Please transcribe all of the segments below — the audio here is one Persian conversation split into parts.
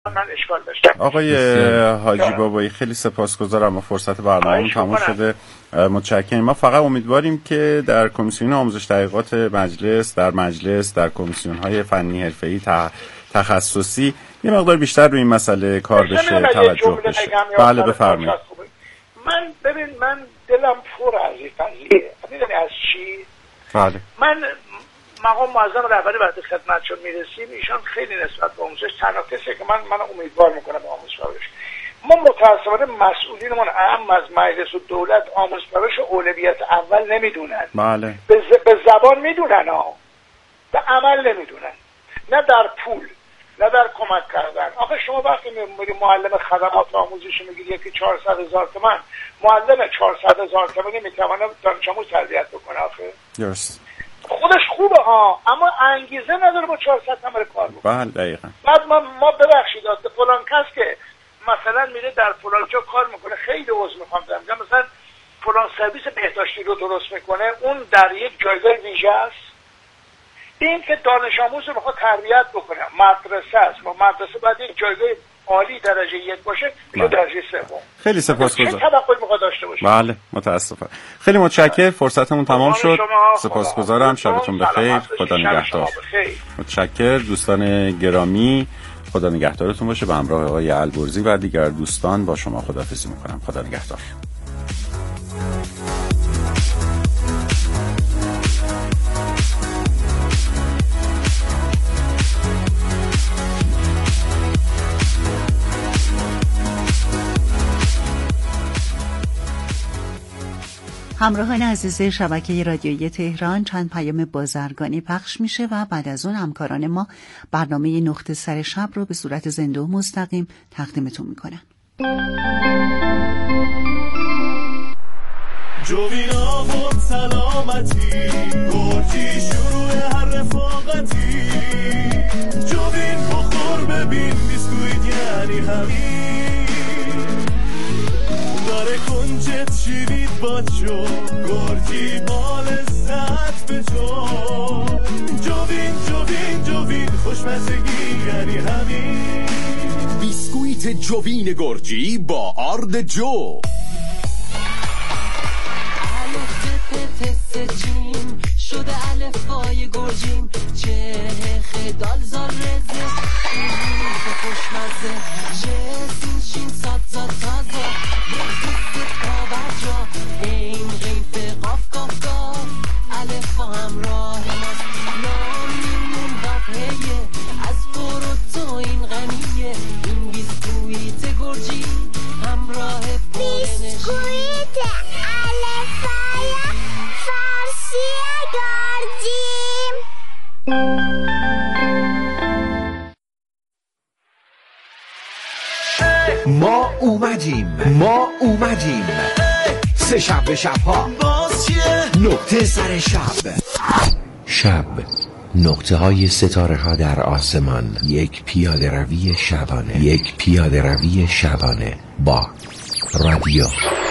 من اشکال داشتم. آقای حاجی بابایی خیلی سپاسگزارم. ما فرصت برنامه‌مون تموم شده. متشکرم. ما فقط امیدواریم که در کمیسیون آموزش تحقیقات مجلس، در کمیسیون‌های فنی حرفه‌ای تخصصی یه مقدار بیشتر روی این مسئله کار بشه، توجه بشه. بله بفرمایید. من دلم پر از این قضیه. میدونی از چی؟ بله. من مقام معظم رهبری وقتی خدمتشون میرسیم ایشان خیلی نسبت به آموزش تنها کسی که من امیدوار میکنم به آموزش پرورش. ما متاسفانه مسئولینمون اهم از مجلس و دولت آموزش پرورش اولویت اول نمیدونن. بله. به زبان میدونن ها، به عمل نمیدونن، نه در پول نه در کمک کردن. آخه شما وقتی میری معلم خدمات آموزشی میگیری یکی 400,000 تومان، معلم 400,000 تومانی میتونه دانش آموز تربیت بکنه. آخه درست. خودش خوبه ها، اما انگیزه نداره با 400 نفر کار بکنه. بله دقیقاً. بعد ما ببخشید فلان کس که مثلا میره در فلان جا کار میکنه، خیلی عذر میخوام میگم مثلا فلان سرویس بهداشتی رو درست میکنه، اون در یک جایگاه ویژه است. این که دانش آموز رو میخواد تربیت بکنه، مدرسه است، با مدرسه باید یک جایگاه عالی درجه 1 باشه، میشه درجه 3. خیلی سپاسگزارم. چه توقعی میخواد داشته باشه؟ بله متاسفم. خیلی متشکرم. فرصتمون تمام شد. سپاسگزارم. شبتون بخیر. خدا نگهدار. متشکرم دوستان گرامی. خدا نگهدارتون باشه. به همراه آقای البرزی و دیگر دوستان با شما خداحافظی میکنم. خدا نگهدار. همراهان عزیز شبکه رادیویی تهران، چند پیام بازرگانی پخش میشه و بعد از اون همکاران ما برنامه نقطه سر شب رو به صورت زنده و مستقیم تقدیمتون میکنن. جوینا خود سلامتی، گرچی شروع هر رفاقتی، جوین بخور ببین بیسکویت یعنی همین، داره کنجت شیرید با جو، گرچی با لذت به جو، جوین خوشمزگی یعنی همین، بیسکویت جوین گرجی با آرد جو. سچین شده الفای گرجیم، چه خدال زاره زفین خوشمزه، جسین شین ساد زاد تازه، مخصوص پابرجا این غیف قاف قاف قاف، الفا همراه ماست نامیمون واقعیه، از تو این غنیه، این بیسکویت گرجی همراه پرنشی، بیسکویت الفای فارسی گرجیم. ما اومدیم سه شب به شبها باز چیه؟ نقطه سر شب نقطه های ستاره ها در آسمان، یک پیاده روی شبانه با رادیو،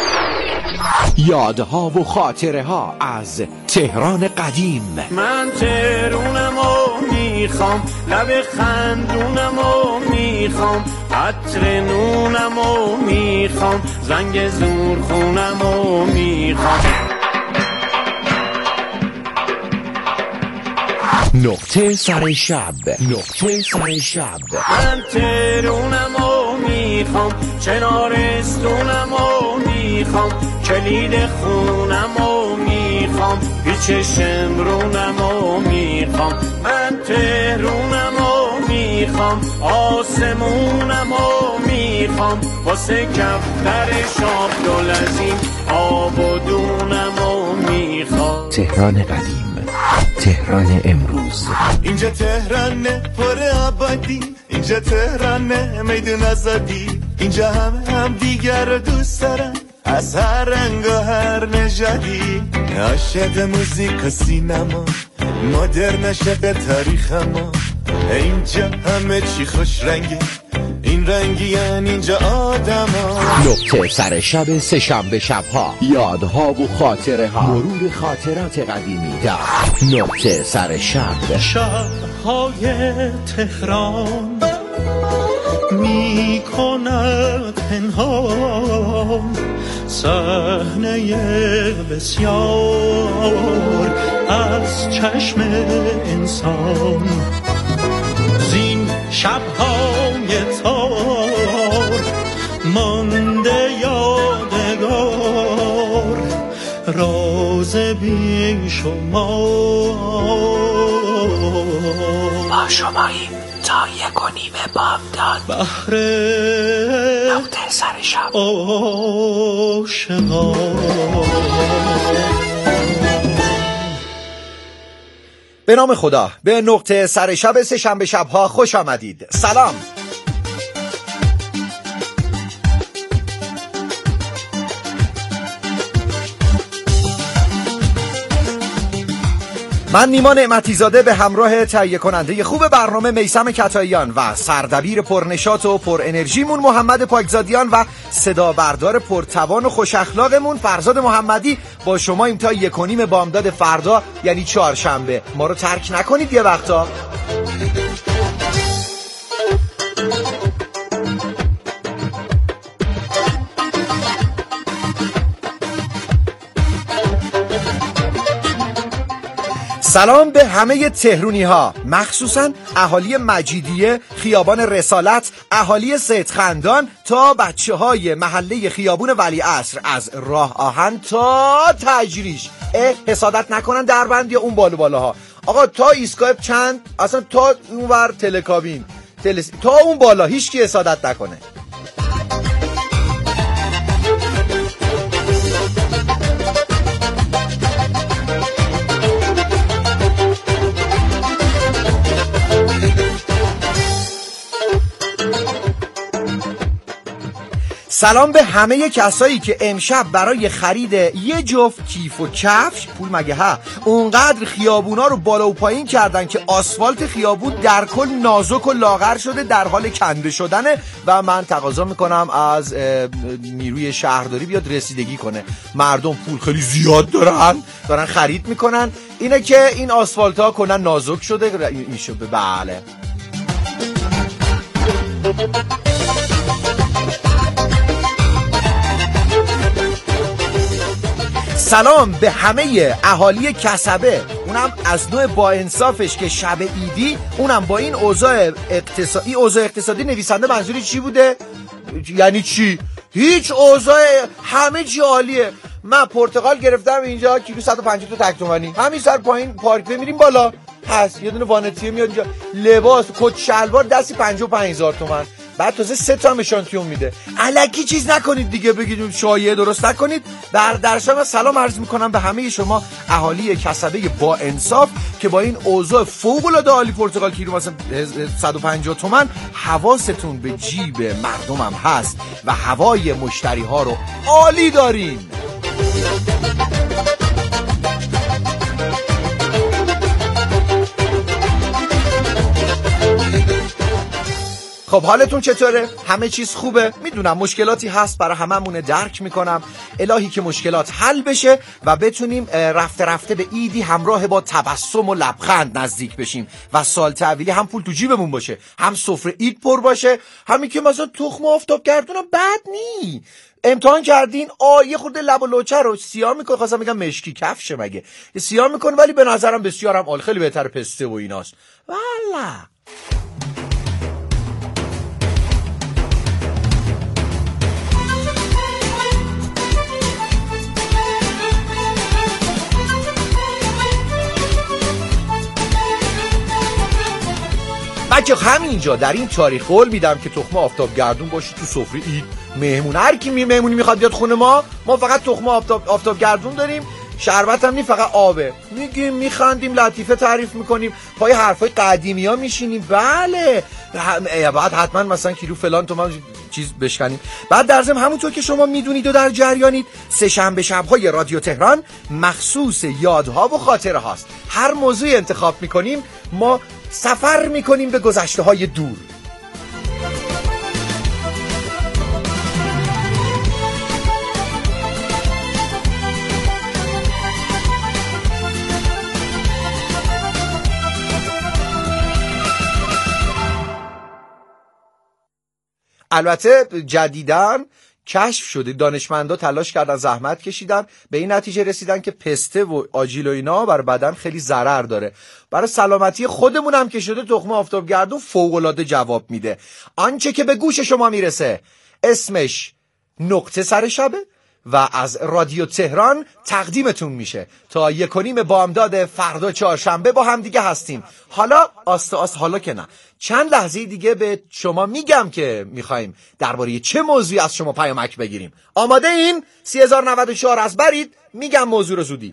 یادها و خاطره ها از تهران قدیم. من تهرونمو میخوام، لب خندونمو میخوام، عطر نونمو میخوام، زنگ زورخونمو میخوام. نقطه سر شب. من تهرونمو میخوام، چنارستونمو میخوام، کلید خونمو میخوام، پیچ شمرونمو میخوام. من تهرونمو میخوام، آسمونمو میخوام، واسه کفتر شاب دلزین آب و دونمو میخوام. تهران قدیم، تهران امروز. اینجا تهرانه پر آبادی، اینجا تهرانه میدون آزادی، اینجا هم دیگر رو دوست دارن از هر رنگ و هر نژادی، عاشق موزیک و سینما، مدرن عاشق تاریخ ما، اینجا همه چی خوش رنگه، این رنگیان اینجا آدما. نقطه سر شب سه شنبه شبها، یادها و خاطره ها، مرور خاطرات قدیمی در نقطه سر شب. شبهای تهران می کند پنهان صحنه بسیار از چشم انسان. زین شب‌های تار مانده یادگار راز بی شما. با شماییم تا 1:30 بامداد. بحر نقطه سر شب به نام خدا. به نقطه سر شب سه‌شنبه شب‌ها خوش آمدید. سلام. من نیما نعمتی زاده به همراه تهیه کننده خوب برنامه میثم کتاییان و سردبیر پرنشاط و پر انرژیمون محمد پاکزادیان و صدا بردار پرتوان و خوش اخلاقمون فرزاد محمدی با شما ایم تا 1:30 بامداد فردا، یعنی چهارشنبه. ما رو ترک نکنید یه وقتا. سلام به همه تهرونی ها، مخصوصا اهالی مجیدیه، خیابان رسالت، اهالی سیدخندان تا بچه های محله خیابون ولیعصر، از راه آهن تا تجریش. حسادت نکنن دربند یا اون بالاها. آقا تا ایستگاه چند، اصلا تا اونور تلکابین تا اون بالا هیچ کی حسادت نکنه. سلام به همه کسایی که امشب برای خرید یه جفت کیف و کفش پول مگه ها اونقدر خیابونا رو بالا و پایین کردن که آسفالت خیابون در کل نازک و لاغر شده، در حال کنده شدنه و من تقاضا میکنم از نیروی شهرداری بیاد رسیدگی کنه. مردم پول خیلی زیاد دارن خرید میکنن، اینه که این آسفالت ها کنن نازک شده. این شده. بله. سلام به همه اهالی کسبه، اونم از نوع با انصافش که شب ایدی اونم با این اوضاع اقتصادی نویسنده منظوری چی بوده؟ یعنی چی؟ هیچ اوضاع، همه چی عالیه. من پرتقال گرفتم اینجا کیلو 150 تا تک تومانی، همین سر پایین پارک میریم بالا هست، یه دونه وانتیه میاد اینجا، لباس کت شلوار دستی 55,000 تومان، بعد تازه 3 تا مشانتیون میده. الکی چیز نکنید دیگه، بگید شایعه درست نکنید. درشم سلام عرض میکنم به همه شما اهالی کسبه با انصاف که با این اوضاع فوق العاده عالی پرتقال کیلو مثلا 150 تومان، حواستون به جیب مردمم هست و هوای مشتری ها رو عالی دارین. خب حالتون چطوره؟ همه چیز خوبه؟ میدونم مشکلاتی هست، برای هممونه، درک میکنم. الهی که مشکلات حل بشه و بتونیم رفته رفته به ایدی همراه با تبسم و لبخند نزدیک بشیم و سال تحویلی هم پول تو جیبمون باشه، هم سفره اید پر باشه. همین که مثلا تخم آفتاب گردونم بد نی. امتحان کردین؟ یه خورده لب و لوچه رو سیاه میکنه، خواستم بگم مشکی کفشه مگه، سیاه میکنه ولی به نظرم بسیارم عالی، خیلی بهتر پسته و ایناست. والا بچه همینجا در این تاریخ قول میدم که تخمه آفتاب گردون باشه تو سفره اید. مهمون هر کی مهمونی میخواد بیاد خونه ما فقط تخمه آفتاب گردون داریم، شربت هم نی، فقط آبه. میگیم میخندیم، لطیفه تعریف میکنیم، پای حرفای قدیمی ها میشینیم. بله بعد حتما مثلا کیلو فلان تومان چیز بشکنیم. بعد در ضمن همونطور که شما میدونید و در جریانید، سه‌شنبه شب‌های رادیو تهران مخصوص یادها و خاطره هاست. هر موضوعی انتخاب میکنیم، ما سفر میکنیم به گذشته های دور. البته جدیداً کشف شده، دانشمندا تلاش کردن، زحمت کشیدن، به این نتیجه رسیدن که پسته و آجیل و اینا برای بدن خیلی ضرر داره. برای سلامتی خودمون هم که شده تخم آفتابگردون فوق‌العاده جواب میده. آنچه که به گوش شما میرسه اسمش نقطه سر شبه و از رادیو تهران تقدیمتون میشه. تا 1:30 بامداد فردا چهارشنبه با هم دیگه هستیم. حالا حالا که نه، چند لحظه دیگه به شما میگم که میخوایم درباره چه موضوعی از شما پیامک بگیریم. آماده این؟ 3094 از برید، میگم موضوع رو زودی.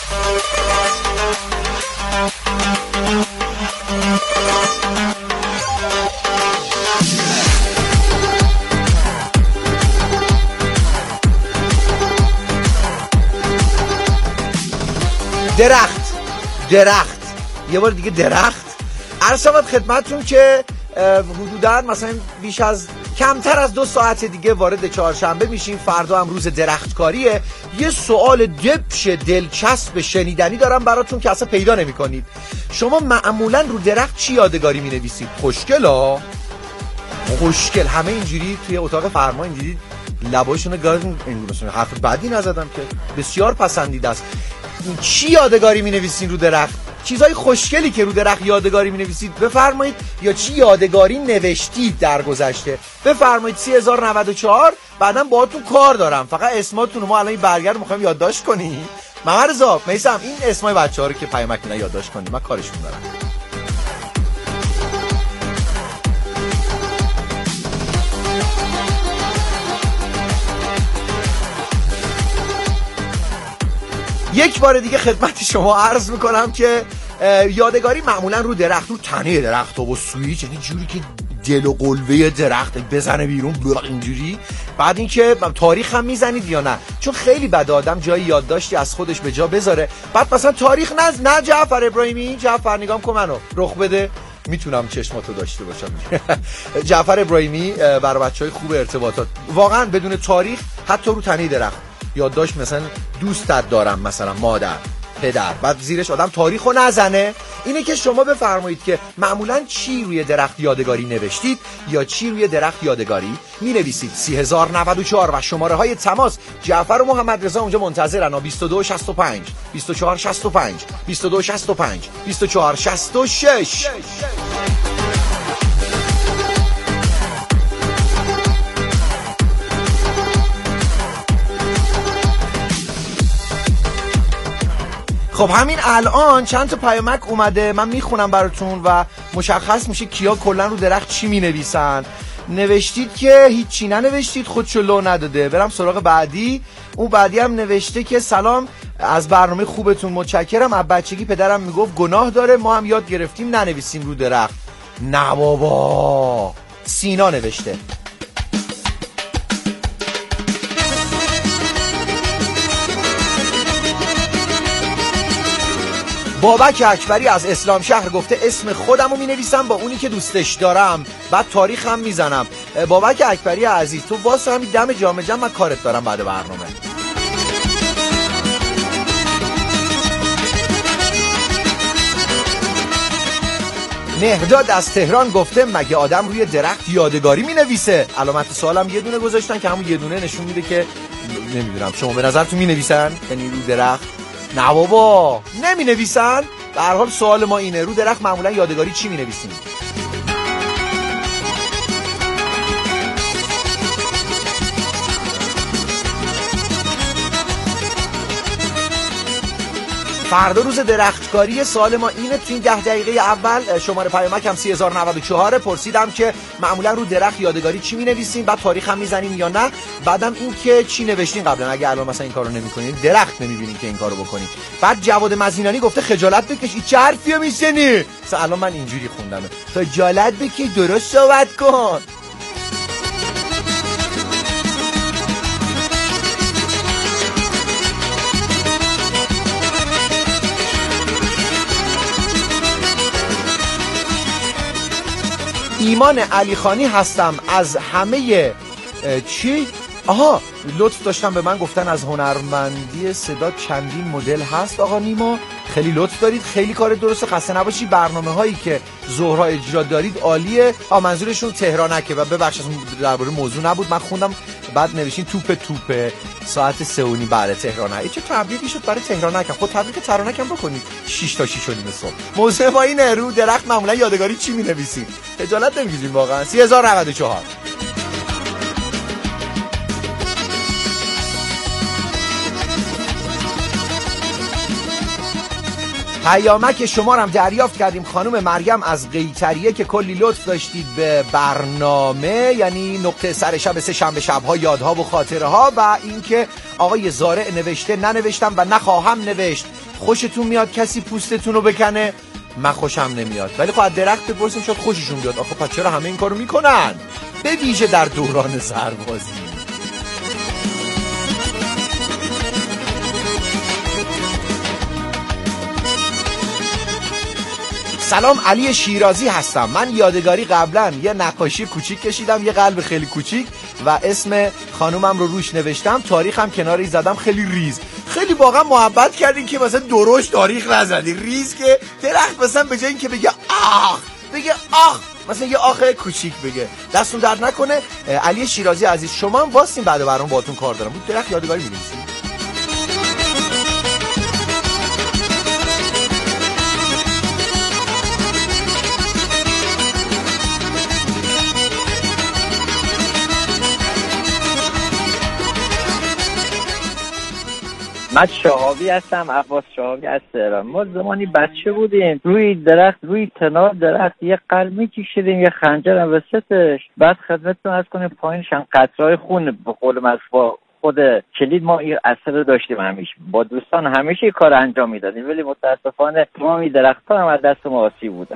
درخت یه بار دیگه درخت. عرض شود خدمتتون که حدوداً مثلا بیش از کمتر از 2 ساعت دیگه وارد چهارشنبه میشیم. فردا هم روز درختکاریه. یه سوال دبش دلچسب شنیدنی دارم براتون که اصلا پیدا نمی کنید. شما معمولاً رو درخت چی یادگاری می نویسید؟ خوشگل همه اینجوری توی اتاق فرما اینجوری لباشونو گاردن، حرف بعدی نزدم که بسیار پسندیده است. چی یادگاری می نویسین رو درخت؟ چیزای خوشگلی که رو درخت یادگاری می نویسید بفرمایید، یا چی یادگاری نوشتید در گذشته بفرمایید. 3094 بعدم باهاتون کار دارم، فقط اسماتون رو ما الان این برگر میخوایم یادداشت کنیم. محمد رضا میثم این اسمای بچه‌ها رو که پیامک میدن یادداشت کنیم، من کارشون دارم. یک بار دیگه خدمت شما عرض میکنم که یادگاری معمولا رو درخت، رو تنه درخت و سویچ، یعنی جوری که دل و قلبه درخت بزنه بیرون اینجوری. بعد اینکه تاریخ هم میزنید یا نه، چون خیلی بد آدم جای یادداشتی از خودش به جا بذاره. بعد مثلا تاریخ نه جعفر ابراهیمی، جعفر نگام کن منو رخ بده، میتونم چشماتو داشته باشم. جعفر ابراهیمی برای بچهای خوب ارتباطات، واقعا بدون تاریخ حتی رو تنه درخت یادداشت، مثلا دوستت دارم، مثلا مادر، پدر، بعد زیرش آدم تاریخو نزنه. اینه که شما بفرمایید که معمولا چی روی درخت یادگاری نوشتید یا چی روی درخت یادگاری می نویسید. 3094 و شماره های تماس جعفر و محمد رضا اونجا منتظرن. 2265 2465 2265 2466. خب همین الان چند تا پیامک اومده، من میخونم براتون و مشخص میشه کیا کلا رو درخت چی مینویسن. نوشتید که هیچی ننوشتید، خودشو لو نداده. برم سراغ بعدی. اون بعدی هم نوشته که سلام، از برنامه خوبتون متشکرم. از بچگی پدرم میگفت گناه داره، ما هم یاد گرفتیم ننویسیم رو درخت. نه بابا. سینا نوشته. بابک اکبری از اسلام شهر گفته اسم خودم رو می نویسم با اونی که دوستش دارم، بعد تاریخ هم می زنم. بابک اکبری عزیز، تو واسه همین دم جام جم من کارت دارم بعد برنامه. مهرداد از تهران گفته مگه آدم روی درخت یادگاری می نویسه؟ علامت سوالم یه دونه گذاشتن که همون یه دونه نشون میده که نمیدونم. شما به نظر تو می نویسن؟ یعنی رو درخت؟ نه بابا نمی نویسن. به هر حال سوال ما اینه، رو درخت معمولا یادگاری چی می نویسیم؟ فردا روز درختکاری. سوال ما اینه، تو این 10 دقیقه اول شماره پیامک هم 3094 پرسیدم که معمولا رو درخت یادگاری چی می نویسیم، بعد تاریخ هم میزنیم یا نه، بعدم این که چی نوشتین قبلا اگه الان مثلا این کارو نمی‌کنین، درخت نمی‌بینین که این کارو بکنین. بعد جواد مزینانی گفته خجالت بکش، چه حرفیو میزنی؟ الان من اینجوری خوندم، خجالت بکش، درست صحبت کن. ایمان علیخانی هستم از همه آها لطف داشتن به من گفتن از هنرمندی صدا چندین مدل هست. آقا نیما خیلی لطف دارید، خیلی کار درسته، خسته نباشی. برنامه هایی که ظهرها اجرا دارید عالیه. منظورشون تهرانکه و ببخشید درباره موضوع نبود، من خوندم بعد نوشتین توپ ساعت 3:30 بله تهرانه. چه تبریکی شد برای تهرانک. خود تبریک تهرانک هم بکنید 6 تا 6:30 صبح. موضوع با اینه رو درخت معمولا یادگاری چی می‌نویسین؟ خجالت نمی‌کشین واقعا. 3094 پیامک شما رو هم دریافت کردیم خانم مریم از قیطریه که کلی لطف داشتید به برنامه، یعنی نقطه سر شب سه شنبه شب‌ها یادها و خاطره ها. و اینکه آقای زارع نوشته ننوشتم و نخواهم نوشت. خوشتون میاد کسی پوستتون رو بکنه؟ من خوشم نمیاد، ولی خب از درخت بپرسیم شاید خوششون بیاد. آخه پس چرا همه این کارو میکنن؟ به ویژه در دوران سربازی. سلام، علی شیرازی هستم. من یادگاری قبلا یه نقاشی کوچیک کشیدم، یه قلب خیلی کوچیک و اسم خانومم رو روش نوشتم، تاریخم کناری زدم خیلی ریز. خیلی واقعا محبت کردین که مثلا درشت تاریخ نزدی، ریز که درخت مثلا به جای این که بگه آخ بگه آخ، مثلا یه آخ کوچیک بگه. دستون درد نکنه. علی شیرازی عزیز شما هم واسین بعد برام باهاتون کار دارم. بود درخت یادگاری می‌نویسید. من شهابی هستم، عباس شهابی از تهران. ما زمانی بچه بودیم روی درخت، روی تنار درخت یه قلم می‌کشیدیم، یه خنجر هم وسطش. بعد خدمتتون عرض کنیم پایینش هم قطره‌های خون به قول معروف با خود کلید ما این اثر رو داشتیم. همیشه با دوستان همیشه این کار انجام میدادیم، ولی متاسفانه تمامی درخت‌ها هم از دست ما آسیب بودن.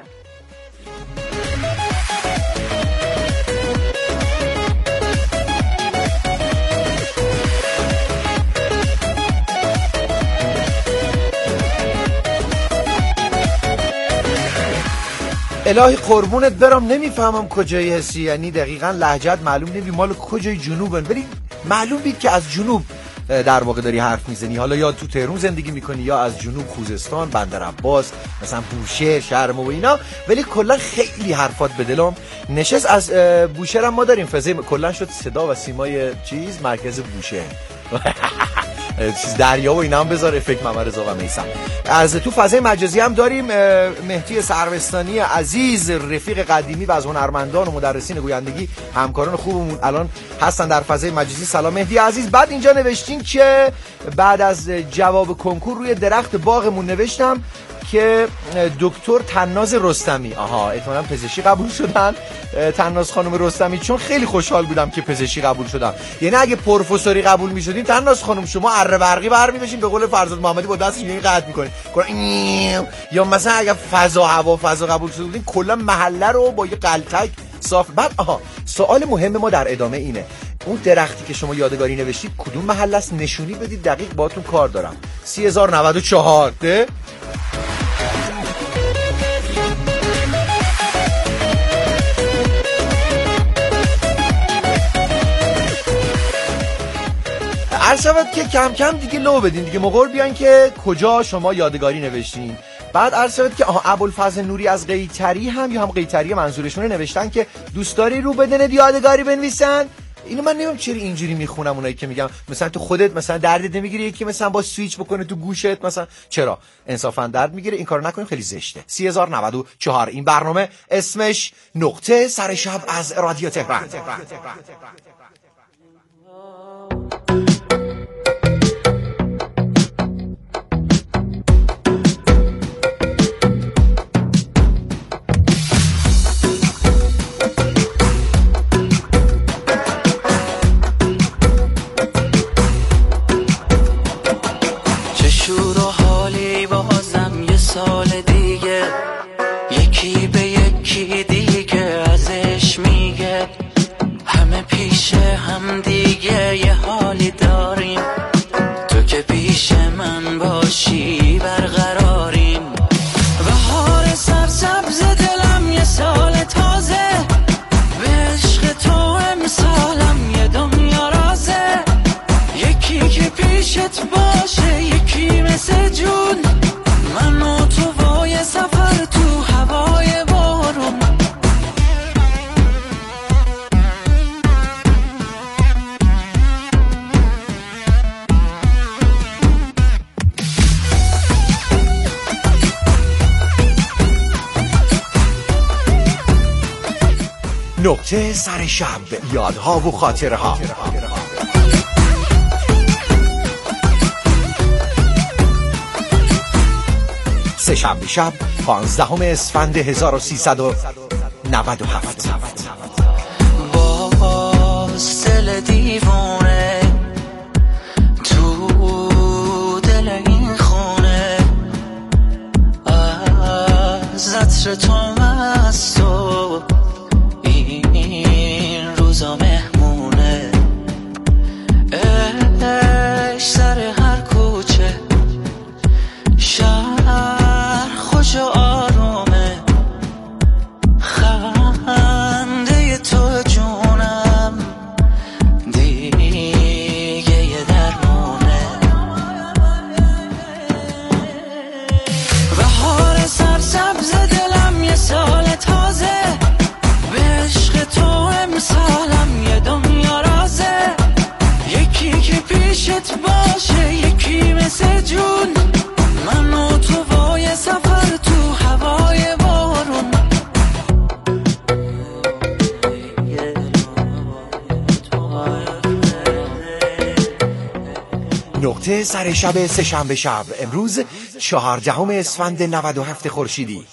الهی قربونت برم، نمیفهمم کجایی هستی، یعنی دقیقاً لهجت معلوم نمی مال کجای جنوبن، ولی معلوم بید که از جنوب در واقع داری حرف میزنی. حالا یا تو تهران زندگی میکنی یا از جنوب خوزستان، بندرعباس، مثلا بوشهر، شرم و اینا، ولی کلا خیلی حرفات به دلم نشست. از بوشهر هم ما داریم فضای کلا شد صدا و سیمای چیز مرکز بوشهر چیز دریا و اینا هم بذار افکت ممرزا و میسم. از تو فضای مجازی هم داریم مهدی سروستانی عزیز، رفیق قدیمی و از هنرمندان و مدرسین گویندگی همکاران خوبمون الان هستن در فضای مجازی. سلام مهدی عزیز. بعد اینجا نوشتین که بعد از جواب کنکور روی درخت باغمون نوشتم که دکتر تناز رستمی، آها احتمالاً پزشکی قبول شدن تناز خانم رستمی، چون خیلی خوشحال بودم که پزشکی قبول شدم. یعنی اگه پروفسوری قبول می‌شدین تناز خانم شما اره برقی برمی بشین به قول فرزاد محمدی با دستش اینجوری قطع می‌کنین، یا مثلا اگه فضا هوا فضا قبول شده بودین کلا محله رو با یه قلتک صاف. بعد سوال مهم ما در ادامه اینه، اون درختی که شما یادگاری نوشتید کدوم محله است؟ نشونی بدید، دقیق باهاتون کار دارم. 3094 ده. عرض شود که کم کم دیگه لو بدین دیگه، موقع بیان که کجا شما یادگاری نوشتین. بعد عرض شود که ابوالفضل نوری از قیطری هم یا هم قیطری منظورشونه نوشتن که دوست داری رو بدن یادگاری بنویسن. اینو من نمیدونم چرا اینجوری میخونم، اونایی که میگم مثلا تو خودت مثلا دردت نمیگیره یکی مثلا با سویچ بکنه تو گوشت مثلا، چرا انصافا درد میگیره این کارو نکنیم، خیلی زشته. 3094 این برنامه اسمش نقطه سر شب از رادیو تهران. به عشق تو امسالم یه دنیا رازه. نقطه سر شب، یادها و خاطره ها. سه‌شنبه شب 15 اسفند 1397. باز دل دیوانه تو دل این خونه، از عطر تو مست و این روزا مهمونه، عشق سر هر کوچه، شهر خوش و آرومه، خنده تو جونم دیگه یه درمونه، بهار سرسبز دلم یه سال تازه، به عشق تو امسالم یه دنیا رازه، یکی که پیشت باشه یکی مثل جون، من و تو وای سفر تو هوای بارون. نقطه سر شب سه‌شنبه شب، امروز 14 اسفند 97 خورشیدی.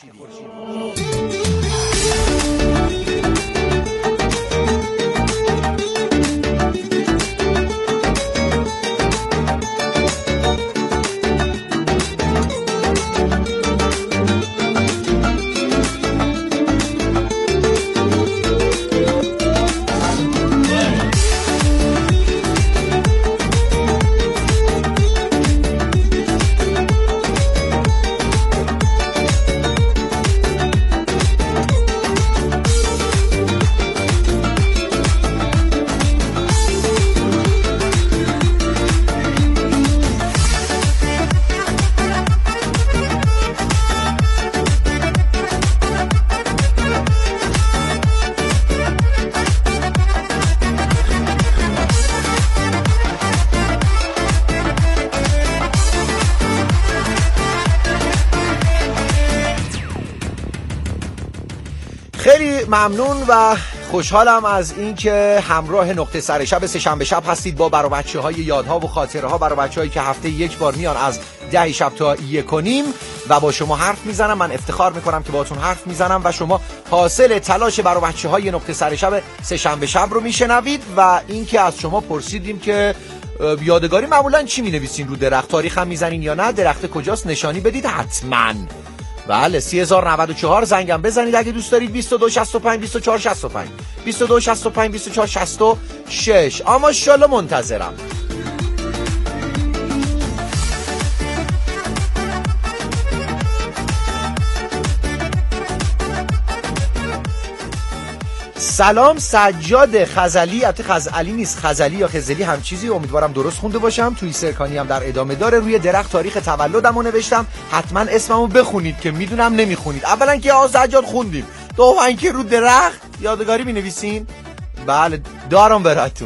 خیلی ممنون و خوشحالم از این که همراه نقطه سر شب سه‌شنبه شب هستید با برای بچه‌های یادها و خاطره ها، برای بچه‌هایی که هفته یک بار میان از 10 شب تا 1:30 و با شما حرف میزنم. من افتخار میکنم که باهاتون حرف میزنم و شما حاصل تلاش برای بچه‌های نقطه سر شب سه‌شنبه شب رو میشنوید. و این که از شما پرسیدیم که یادگاری معمولا چی مینویسین رو درخت، تاریخ هم میزنین یا نه، درخت کجاست نشانی بدید حتما. بله 3094 زنگم بزنید اگه دوست دارید. 2265 2465 2265 2466. اما انشالله منتظرم. سلام سجاد خزلی، البته خزعلی نیست، خزلی یا خزلی هم چیزی، امیدوارم درست خونده باشم. توی سرکانی هم در ادامه داره. روی درخت تاریخ تولدمو نوشتم، حتما اسممو بخونید که میدونم نمیخونید. اولا که سجاد خوندیم، دوما که رو درخت یادگاری مینویسین. بله دارم براتون.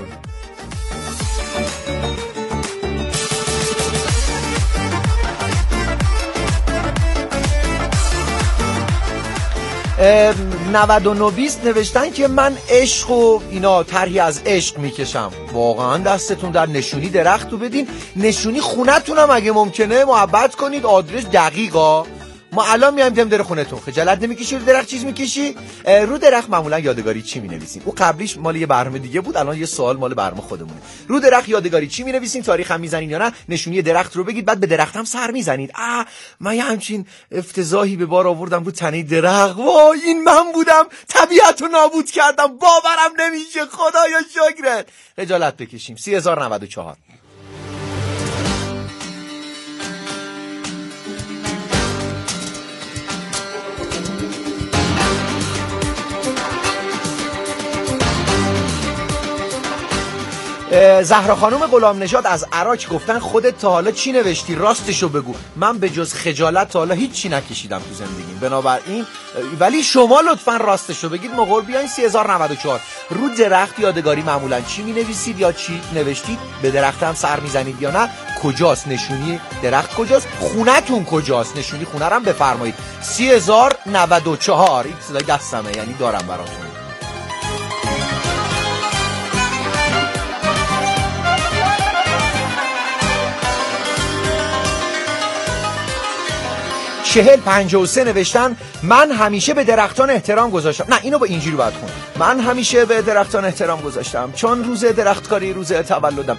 (9920) نوشتن که من عشق و اینا طرحی از عشق میکشم. واقعا دستتون در نشونی درخت رو بدین، نشونی خونتونم اگه ممکنه محبت کنید، آدرس دقیقا. ما الان میایم دم در خونتون. خجالت نمیکشی رو درخت چیز میکشی؟ رو درخت معمولا یادگاری چی مینویسین؟ او قبلیش مال یه برنامه دیگه بود، الان یه سوال مال برنامه خودمونه. رو درخت یادگاری چی مینویسین؟ تاریخ هم میزنین یا نه؟ نشونی درخت رو بگید، بعد به درخت هم سر میزنید. من یه همچین افتضاحی به بار آوردم رو تنه درخت. وای این من بودم، طبیعت رو نابود کردم، باورم نمیشه. خدایا شکرت. خجالت بکشیم. 3094. زهرا خانم غلام نژاد از عراق گفتن خودت تا حالا چی نوشتی؟ راستشو بگو. من به جز خجالت تا حالا هیچ چی نکشیدم تو زندگیم، بنابراین ولی شما لطفا راستشو بگید. مقر بیاین. 3094. رو درخت یادگاری معمولا چی می نویسید یا چی نوشتید؟ به درخت هم سر میزنید یا نه؟ کجاست نشونی درخت؟ کجاست خونتون؟ کجاست نشونی خونه رو هم بفرمایید. 3094. این صدای دستمه، یعنی دارم براتون. 4053 نوشتن من همیشه به درختان احترام گذاشتم. نه اینو با اینجوری باید خون. من همیشه به درختان احترام گذاشتم چون روز درختکاری روز تولدم.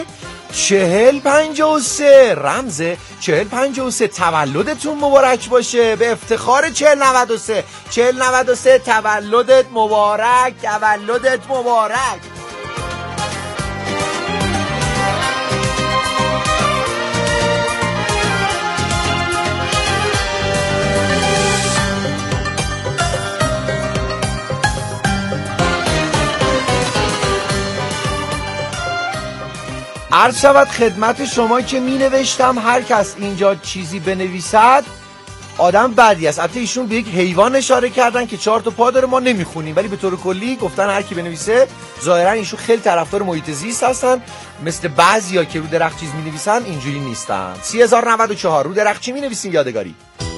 4053 رمز 4053 تولدتون مبارک باشه، به افتخار 4093 4093 تولدت مبارک، تولدت مبارک. عرض شود خدمت شما که می نوشتم هر کس اینجا چیزی بنویسد آدم بدی است. البته ایشون به یک حیوان اشاره کردن که 4 تا پا داره، ما نمیخونیم، ولی به طور کلی گفتن هر کی بنویسه. ظاهرا ایشون خیلی طرفدار محیط زیست هستن، مثل بعضیا که رو درخت چیز می نویسن اینجوری نیستن. 3094 رو درخت چی می نویسین یادگاری؟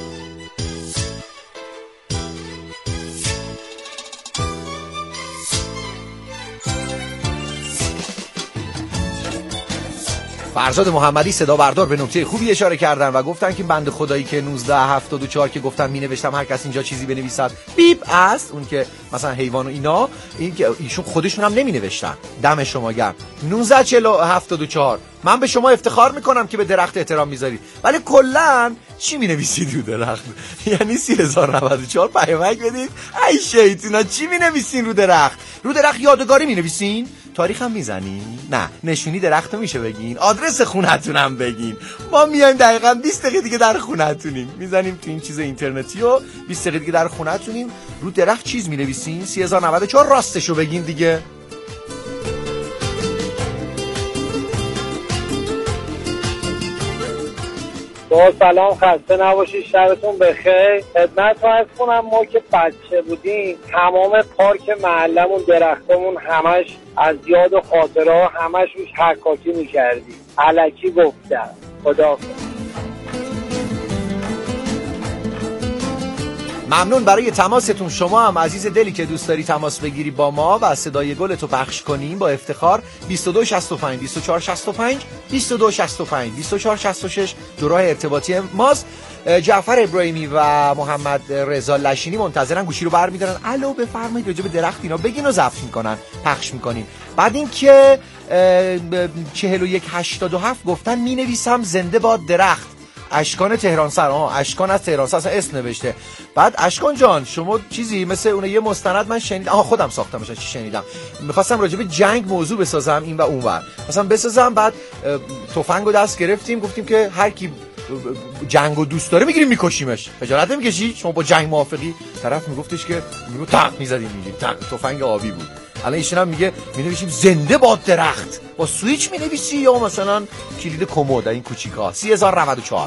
فرزاد محمدی صدا بردار به نکته خوبی اشاره کردن و گفتن که بنده خدایی که 1974 که گفتن می نوشتم هر کس اینجا چیزی بنویسد بیپ است، اون که مثلا حیوان و اینا، این که ایشون خودشون هم نمی نوشتن. دم شما گرم. 1974 من به شما افتخار میکنم که به درخت احترام میذارید، ولی کلا چی می نویسید رو درخت؟ یعنی 3094 پیامک بدید ای شیطونا چی می نویسین رو درخت؟ رو درخت یادگاری می نویسین؟ تاریخ هم میزنین؟ نه نشونی درخت میشه بگین، آدرس خونتون هم بگین، ما میایم دقیقاً 20 دقیقه دیگه در خونتونیم، میزنیم تو این چیز اینترنتی و 20 دقیقه دیگه در خونتونیم. رو درخت چیز مینویسین؟ 3094 راستشو بگین دیگه. با سلام، خسته نباشید، شبتون بخیر. خدمتتون عرض کنم ما که بچه بودیم تمام پارک محلمون درختمون همش از یاد و خاطره همش روش حکاکی میکردیم. الکی گفتم. خداحافظ. ممنون برای تماستون. شما هم عزیز دلی که دوست داری تماس بگیری با ما و صدای گلتو پخش کنیم با افتخار 2265 2465 2265 2466 دو راه ارتباطی ماست. جعفر ابراهیمی و محمد رضا لشینی منتظرن، گوشی رو برمی‌دارن. الو بفرمایید راجع به درخت اینا بگین و ضبط میکنن پخش میکنیم. بعد این که 4187 گفتن مینویسم زنده باد درخت. اشکان تهران سر. اشکان از تهران سر اسم نوشته. بعد اشکان جان شما چیزی مثل اون یه مستند من شنیدم، خودم ساختمش، چی شنیدم میخواستم راجع به جنگ موضوع بسازم این و اونور مثلا بسازم، بعد تفنگو دست گرفتیم گفتیم که هر کی جنگو دوست داره میگیریم میکشیمش. خجالت نمیکشی شما با جنگ موافقی؟ طرف میگفتش که میگو تق میزدیم میگیم تق، تفنگ آبی بود. الان ایشون هم میگه مینویسیم زنده باد درخت. با سویچ مینویسی یا مثلا کلید کمد این کوچیکا؟ 3094.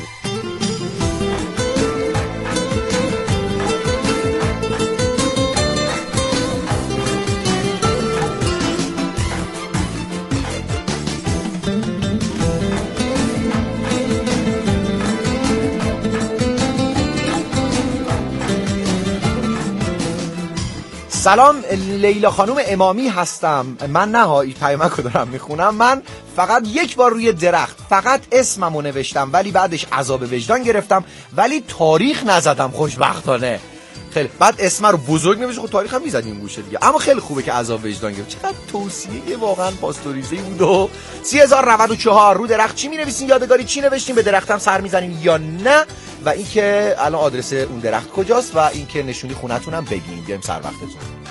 سلام، لیلا خانم امامی هستم. من نهایی پیامکو دارم میخونم. من فقط یک بار روی درخت فقط اسممو نوشتم ولی بعدش عذاب وجدان گرفتم، ولی تاریخ نزدم خوشبختانه. خیلی بعد اسم رو بزرگ نوشت، خب تاریخ هم میزدیم گوشه دیگه، اما خیلی خوبه که عذاب وجدان گرفت. چقدر توصیه واقعا پاستوریزه‌ای بود. 3094 رو درخت چی مینویسین یادگاری؟ چی نوشتین؟ به درختم سر میزنین یا نه؟ و اینکه الان آدرس اون درخت کجاست و اینکه نشونی خونتونم بگین. بیایم سر وقتتون.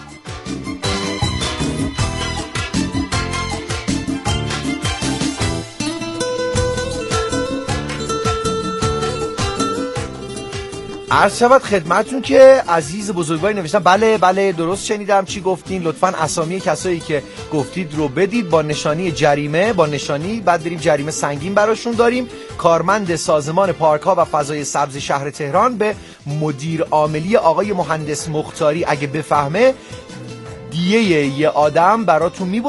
عرض شود خدمتون که عزیز بزرگواری نوشتن بله درست شنیدم چی گفتین، لطفاً اسامی کسایی که گفتید رو بدید با نشانی جریمه، با نشانی، بعد بریم جریمه سنگین براشون داریم. کارمند سازمان پارک ها و فضای سبز شهر تهران به مدیر عاملی آقای مهندس مختاری اگه بفهمه دیه یه آدم براتون